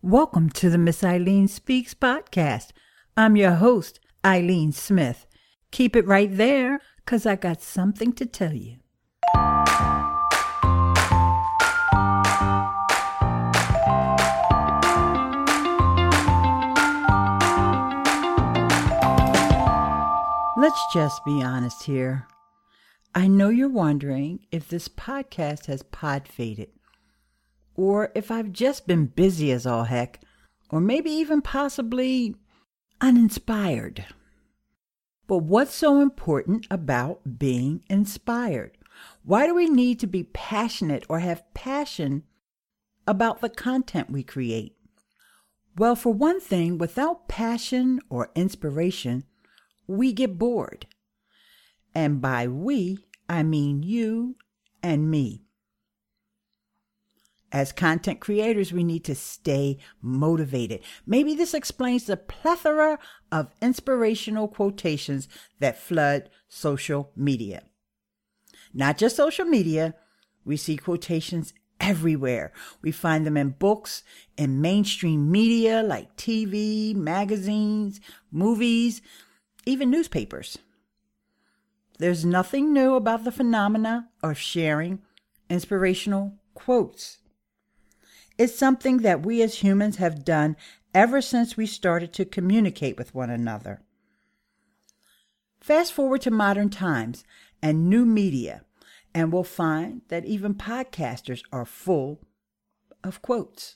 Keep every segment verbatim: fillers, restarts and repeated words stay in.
Welcome to the Miss Eileen Speaks podcast. I'm your host, Eileen Smith. Keep it right there, because I got something to tell you. Let's just be honest here. I know you're wondering if this podcast has pod faded, or if I've just been busy as all heck, or maybe even possibly uninspired. But what's so important about being inspired? Why do we need to be passionate or have passion about the content we create? Well, for one thing, without passion or inspiration, we get bored. And by we, I mean you and me. As content creators, we need to stay motivated. Maybe this explains the plethora of inspirational quotations that flood social media. Not just social media, we see quotations everywhere. We find them in books, in mainstream media like T V, magazines, movies, even newspapers. There's nothing new about the phenomena of sharing inspirational quotes. It's something that we as humans have done ever since we started to communicate with one another. Fast forward to modern times and new media, and we'll find that even podcasters are full of quotes.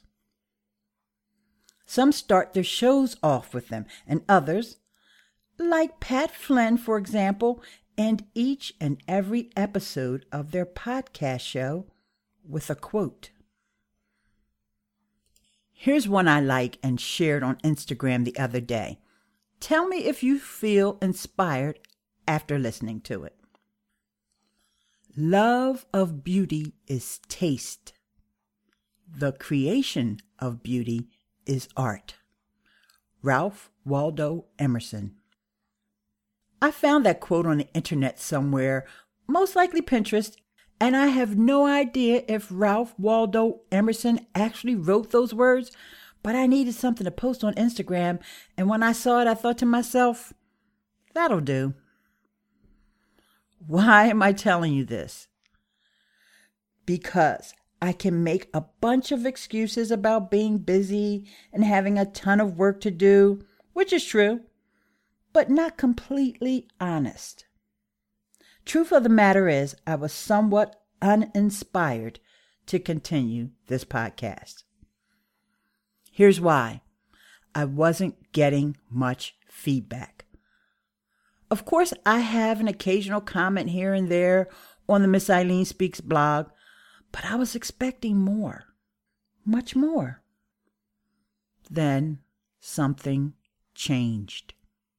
Some start their shows off with them, and others, like Pat Flynn, for example, end each and every episode of their podcast show with a quote. Here's one I like and shared on Instagram the other day. Tell me if you feel inspired after listening to it. Love of beauty is taste. The creation of beauty is art. Ralph Waldo Emerson. I found that quote on the internet somewhere, most likely Pinterest, and I have no idea if Ralph Waldo Emerson actually wrote those words, but I needed something to post on Instagram, and when I saw it, I thought to myself, that'll do. Why am I telling you this? Because I can make a bunch of excuses about being busy and having a ton of work to do, which is true, but not completely honest. Truth of the matter is, I was somewhat uninspired to continue this podcast. Here's why. I wasn't getting much feedback. Of course, I have an occasional comment here and there on the Miss Eileen Speaks blog, but I was expecting more, much more. Then something changed.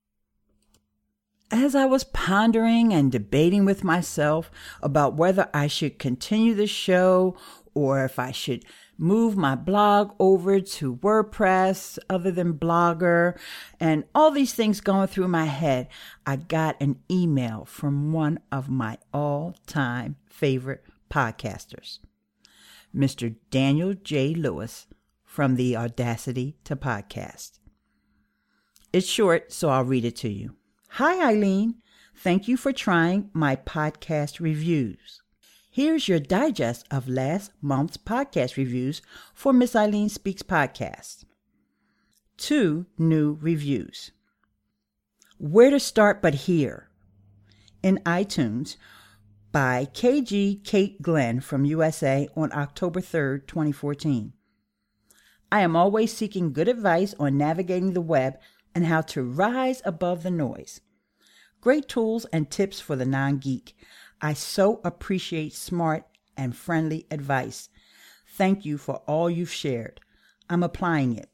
As I was pondering and debating with myself about whether I should continue the show or if I should move my blog over to WordPress other than Blogger, and all these things going through my head, I got an email from one of my all-time favorite podcasters, Mister Daniel J. Lewis from the Audacity to Podcast. It's short, so I'll read it to you. Hi, Eileen. Thank you for trying my podcast reviews. Here's your digest of last month's podcast reviews for Miss Eileen Speaks podcast. Two new reviews. Where to Start But Here in iTunes by K G Kate Glenn from U S A on October third, twenty fourteen. I am always seeking good advice on navigating the web and how to rise above the noise. Great tools and tips for the non-geek. I so appreciate smart and friendly advice. Thank you for all you've shared. I'm applying it.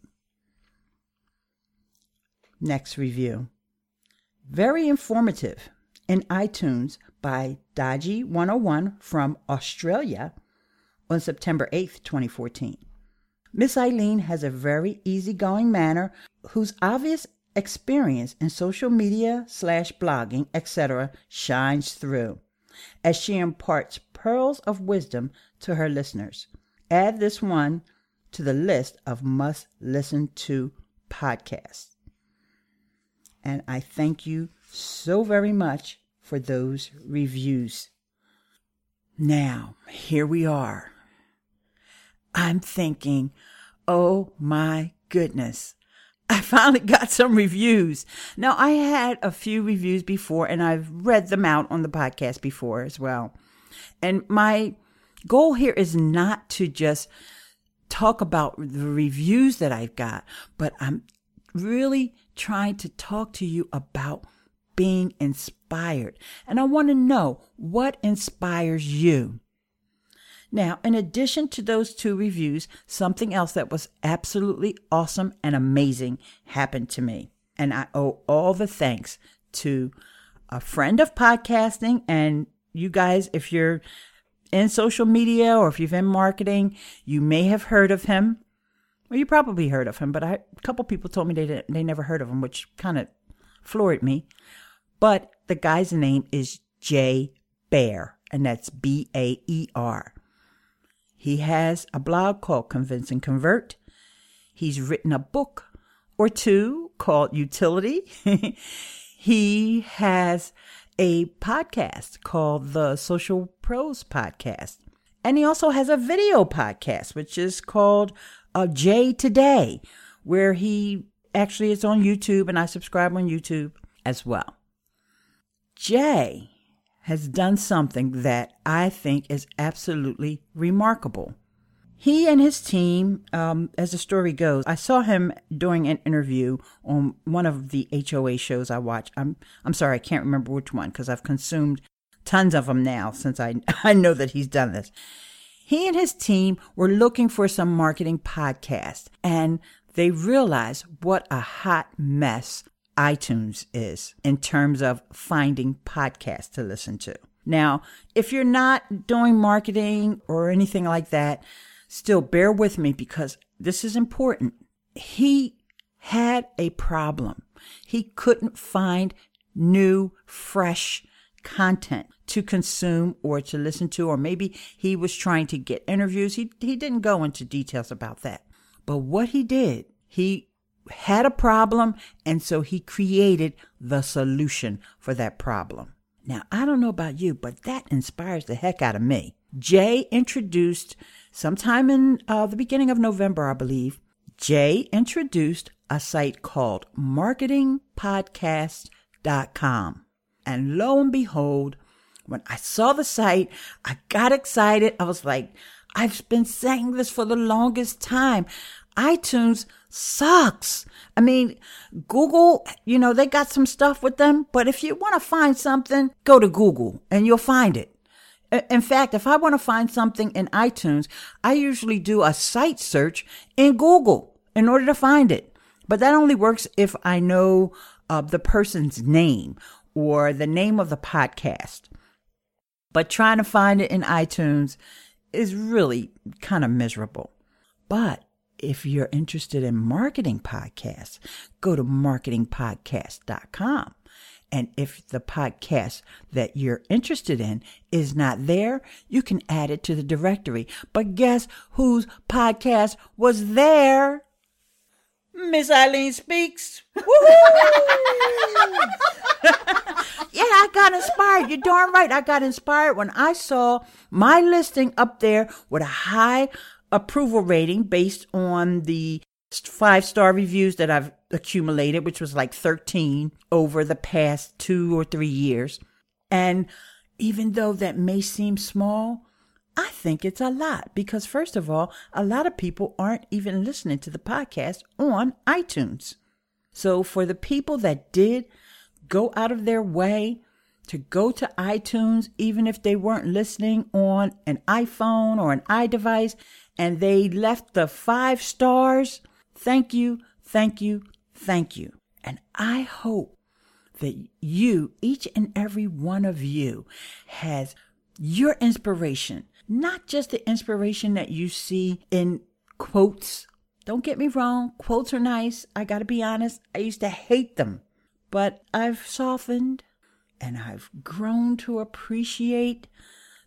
Next review. Very informative in iTunes by Dodgy one oh one from Australia on September eighth, twenty fourteen. Miss Eileen has a very easygoing manner whose obvious experience in social media slash blogging, et cetera shines through as she imparts pearls of wisdom to her listeners. Add this one to the list of must listen to podcasts. And I thank you so very much for those reviews. Now, here we are. I'm thinking, oh my goodness, I finally got some reviews. Now, I had a few reviews before, and I've read them out on the podcast before as well. And my goal here is not to just talk about the reviews that I've got, but I'm really trying to talk to you about being inspired. And I want to know what inspires you. Now, in addition to those two reviews, something else that was absolutely awesome and amazing happened to me. And I owe all the thanks to a friend of podcasting. And you guys, if you're in social media or if you've in marketing, you may have heard of him. Well, you probably heard of him, but I, a couple people told me they didn't, they never heard of him, which kind of floored me. But the guy's name is Jay Baer, and that's B A E R. He has a blog called Convince and Convert. He's written a book or two called Utility. He has a podcast called the Social Pros Podcast. And he also has a video podcast, which is called uh, Jay Today, where he actually is on YouTube, and I subscribe on YouTube as well. Jay has done something that I think is absolutely remarkable. He and his team, um, as the story goes, I saw him doing an interview on one of the H O A shows I watch. I'm I'm sorry, I can't remember which one because I've consumed tons of them now since I, I know that he's done this. He and his team were looking for some marketing podcast, and they realized what a hot mess iTunes is in terms of finding podcasts to listen to. Now, if you're not doing marketing or anything like that, still bear with me because this is important. He had a problem. He couldn't find new, fresh content to consume or to listen to, or maybe he was trying to get interviews. He, he didn't go into details about that. But what he did, he had a problem, and so he created the solution for that problem. Now, I don't know about you, but that inspires the heck out of me. Jay introduced, sometime in uh, the beginning of November, I believe, Jay introduced a site called marketing podcast dot com. And lo and behold, when I saw the site, I got excited. I was like, I've been saying this for the longest time. iTunes sucks. I mean, Google, you know, they got some stuff with them, but if you want to find something, go to Google and you'll find it. In fact, if I want to find something in iTunes, I usually do a site search in Google in order to find it. But that only works if I know uh, the person's name or the name of the podcast. But trying to find it in iTunes is really kind of miserable. But if you're interested in marketing podcasts, go to marketing podcast dot com. And if the podcast that you're interested in is not there, you can add it to the directory. But guess whose podcast was there? Miss Eileen Speaks. Yeah, I got inspired. You're darn right. I got inspired when I saw my listing up there with a high approval rating based on the five-star reviews that I've accumulated, which was like thirteen over the past two or three years. And even though that may seem small, I think it's a lot because, first of all, a lot of people aren't even listening to the podcast on iTunes. So for the people that did go out of their way to go to iTunes, even if they weren't listening on an iPhone or an iDevice, and they left the five stars, thank you, thank you, thank you. And I hope that you, each and every one of you, has your inspiration, not just the inspiration that you see in quotes. Don't get me wrong, quotes are nice. I gotta be honest, I used to hate them. But I've softened and I've grown to appreciate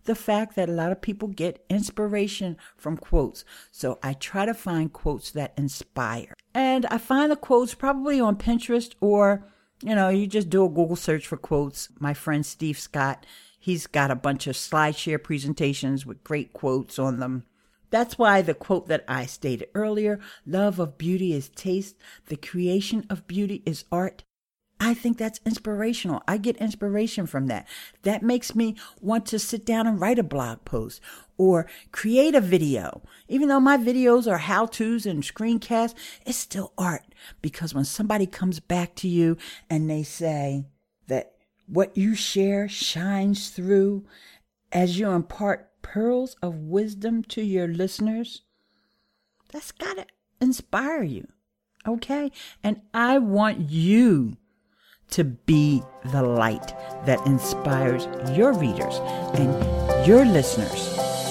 the fact that a lot of people get inspiration from quotes. So I try to find quotes that inspire. And I find the quotes probably on Pinterest, or, you know, you just do a Google search for quotes. My friend Steve Scott, he's got a bunch of SlideShare presentations with great quotes on them. That's why the quote that I stated earlier, love of beauty is taste, the creation of beauty is art. I think that's inspirational. I get inspiration from that. That makes me want to sit down and write a blog post or create a video. Even though my videos are how-tos and screencasts, it's still art. Because when somebody comes back to you and they say that what you share shines through as you impart pearls of wisdom to your listeners, that's got to inspire you. Okay? And I want you to be the light that inspires your readers and your listeners.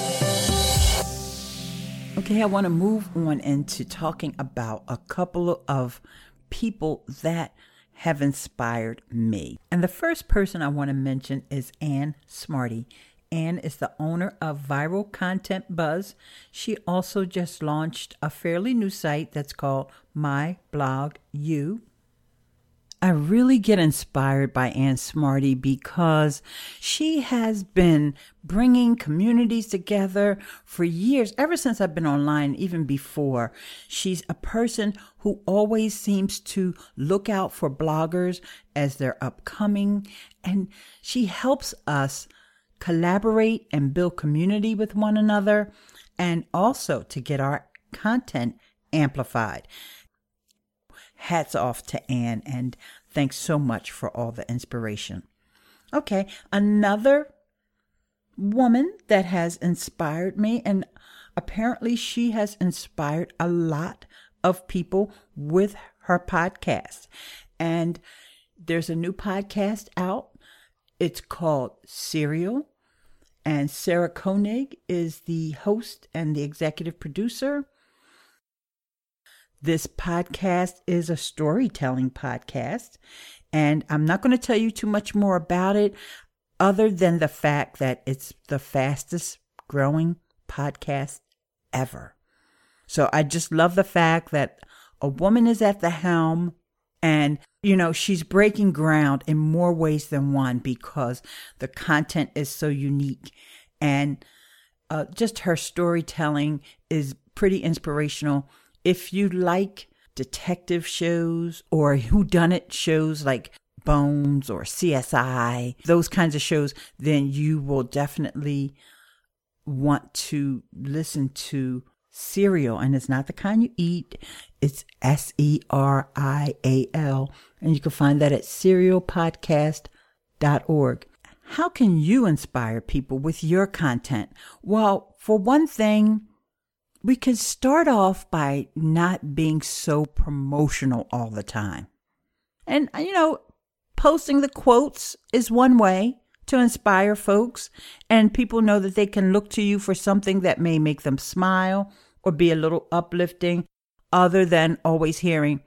Okay, I want to move on into talking about a couple of people that have inspired me. And the first person I want to mention is Ann Smarty. Ann is the owner of Viral Content Buzz. She also just launched a fairly new site that's called My Blog You. I really get inspired by Ann Smarty because she has been bringing communities together for years, ever since I've been online, even before. She's a person who always seems to look out for bloggers as they're upcoming, and she helps us collaborate and build community with one another, and also to get our content amplified. Hats off to Ann, and thanks so much for all the inspiration. Okay, another woman that has inspired me, and apparently she has inspired a lot of people with her podcast. And there's a new podcast out. It's called Serial, and Sarah Koenig is the host and the executive producer. This podcast is a storytelling podcast, and I'm not going to tell you too much more about it other than the fact that it's the fastest growing podcast ever. So I just love the fact that a woman is at the helm, and, you know, she's breaking ground in more ways than one because the content is so unique, and uh, just her storytelling is pretty inspirational. If you like detective shows or whodunit shows like Bones or C S I, those kinds of shows, then you will definitely want to listen to Serial. And it's not the kind you eat. It's S E R I A L. And you can find that at serial podcast dot org. How can you inspire people with your content? Well, for one thing, we can start off by not being so promotional all the time. And, you know, posting the quotes is one way to inspire folks, and people know that they can look to you for something that may make them smile or be a little uplifting, other than always hearing,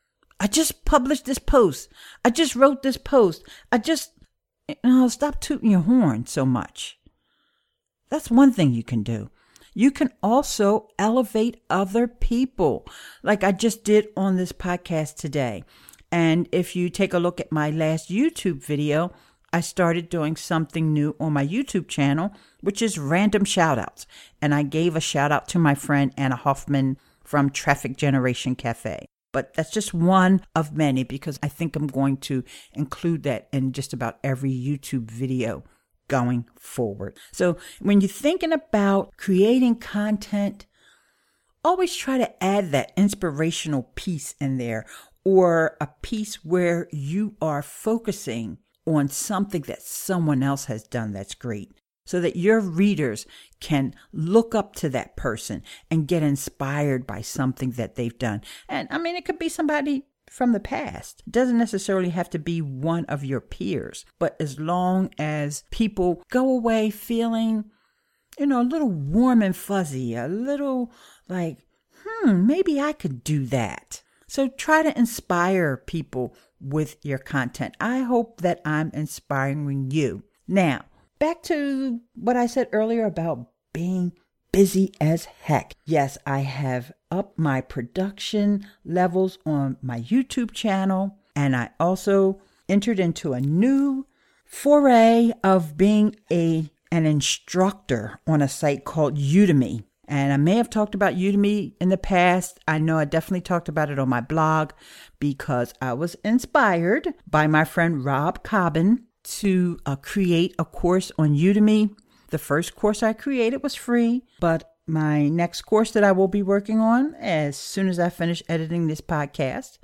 I just published this post. I just wrote this post. I just, you know, stop tooting your horn so much. That's one thing you can do. You can also elevate other people, like I just did on this podcast today. And if you take a look at my last YouTube video, I started doing something new on my YouTube channel, which is random shout-outs. And I gave a shout-out to my friend Anna Hoffman from Traffic Generation Cafe. But that's just one of many, because I think I'm going to include that in just about every YouTube video going forward. So when you're thinking about creating content, always try to add that inspirational piece in there, or a piece where you are focusing on something that someone else has done that's great, so that your readers can look up to that person and get inspired by something that they've done. And I mean, it could be somebody from the past. It doesn't necessarily have to be one of your peers, but as long as people go away feeling, you know, a little warm and fuzzy, a little like, hmm, maybe I could do that. So try to inspire people with your content. I hope that I'm inspiring you. Now, back to what I said earlier about being busy as heck. Yes, I have upped my production levels on my YouTube channel, and I also entered into a new foray of being a an instructor on a site called Udemy. And I may have talked about Udemy in the past. I know I definitely talked about it on my blog because I was inspired by my friend Rob Cobbin to uh, create a course on Udemy. The first course I created was free, but my next course that I will be working on as soon as I finish editing this podcast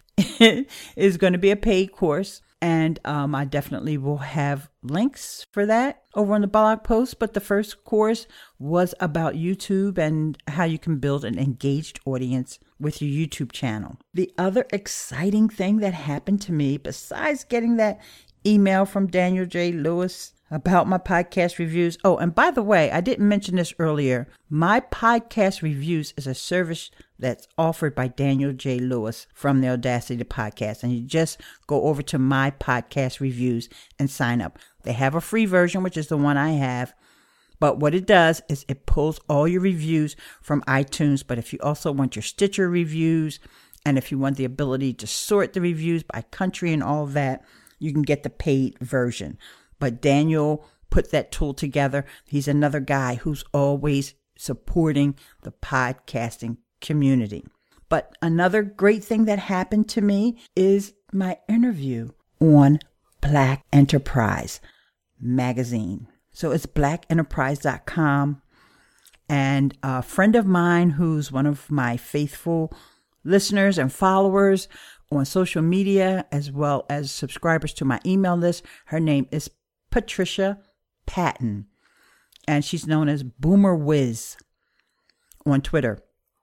is going to be a paid course. And um, I definitely will have links for that over on the blog post. But the first course was about YouTube and how you can build an engaged audience with your YouTube channel. The other exciting thing that happened to me, besides getting that email from Daniel J. Lewis about my podcast reviews. Oh, and by the way, I didn't mention this earlier. My podcast reviews is a service that's offered by Daniel J. Lewis from the Audacity Podcast. And you just go over to my podcast reviews and sign up. They have a free version, which is the one I have. But what it does is it pulls all your reviews from iTunes. But if you also want your Stitcher reviews, and if you want the ability to sort the reviews by country and all of that, you can get the paid version. But Daniel put that tool together. He's another guy who's always supporting the podcasting community. But another great thing that happened to me is my interview on Black Enterprise magazine. So it's black enterprise dot com. And a friend of mine who's one of my faithful listeners and followers on social media, as well as subscribers to my email list, her name is Patricia Patton, and she's known as Boomer Wiz on Twitter.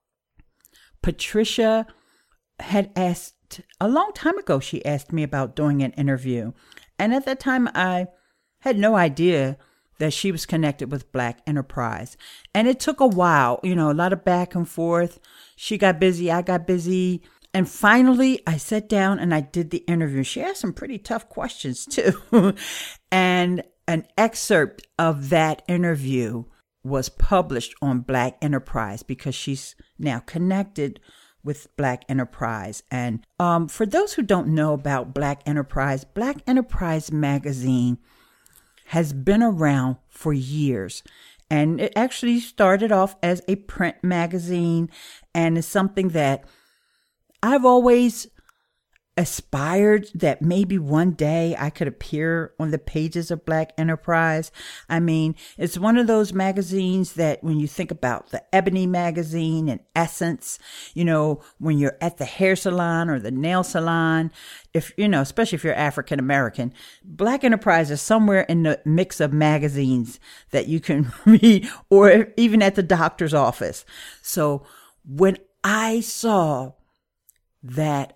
Patricia had asked, a long time ago, she asked me about doing an interview. And at that time, I had no idea that she was connected with Black Enterprise. And it took a while, you know, a lot of back and forth. She got busy, I got busy. And finally, I sat down and I did the interview. She asked some pretty tough questions, too. And an excerpt of that interview was published on Black Enterprise because she's now connected with Black Enterprise. And um, for those who don't know about Black Enterprise, Black Enterprise magazine has been around for years. And it actually started off as a print magazine and is something that I've always aspired that maybe one day I could appear on the pages of Black Enterprise. I mean, it's one of those magazines that when you think about the Ebony magazine and Essence, you know, when you're at the hair salon or the nail salon, if, you know, especially if you're African American, Black Enterprise is somewhere in the mix of magazines that you can read, or even at the doctor's office. So when I saw that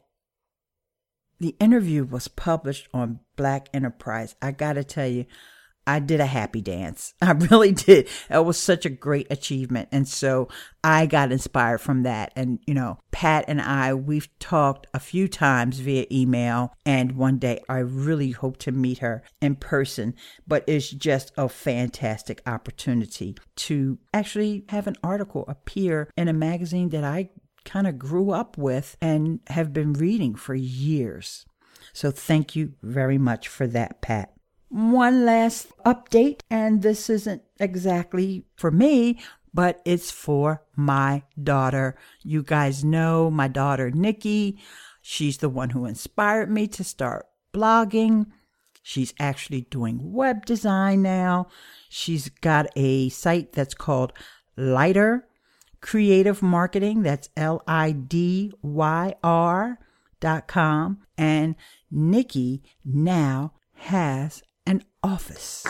the interview was published on Black Enterprise, I gotta tell you, I did a happy dance. I really did. It was such a great achievement. And so I got inspired from that. And, you know, Pat and I, we've talked a few times via email. And one day I really hope to meet her in person. But it's just a fantastic opportunity to actually have an article appear in a magazine that I kind of grew up with and have been reading for years. So thank you very much for that, Pat. One last update, and this isn't exactly for me, but it's for my daughter. You guys know my daughter, Nikki. She's the one who inspired me to start blogging. She's actually doing web design now. She's got a site that's called Lighter Creative Marketing. That's L I D Y R dot com. And Nikki now has an office.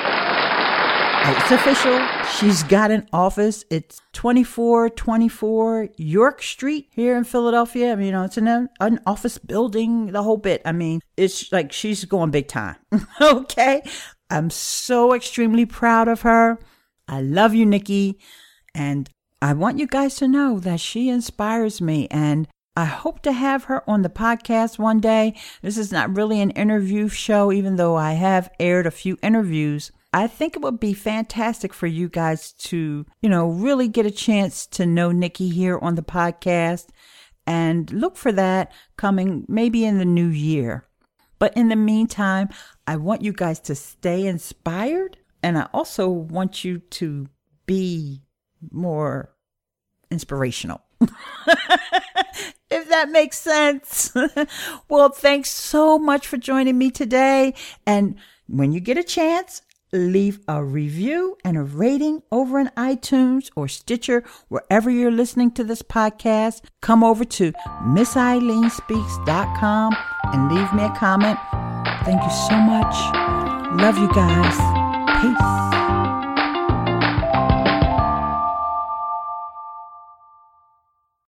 It's official. She's got an office. It's twenty-four twenty-four York Street here in Philadelphia. I mean, you know, it's an, an office building, the whole bit. I mean, it's like she's going big time. Okay. I'm so extremely proud of her. I love you, Nikki. And I want you guys to know that she inspires me, and I hope to have her on the podcast one day. This is not really an interview show, even though I have aired a few interviews I think it would be fantastic for you guys to, you know, really get a chance to know Nikki here on the podcast, and look for that coming maybe in the new year. But in the meantime, I want you guys to stay inspired, and I also want you to be more inspirational. If that makes sense. Well, thanks so much for joining me today. And when you get a chance, leave a review and a rating over in iTunes or Stitcher, wherever you're listening to this podcast. Come over to miss eileen speaks dot com and leave me a comment. Thank you so much. Love you guys. Peace.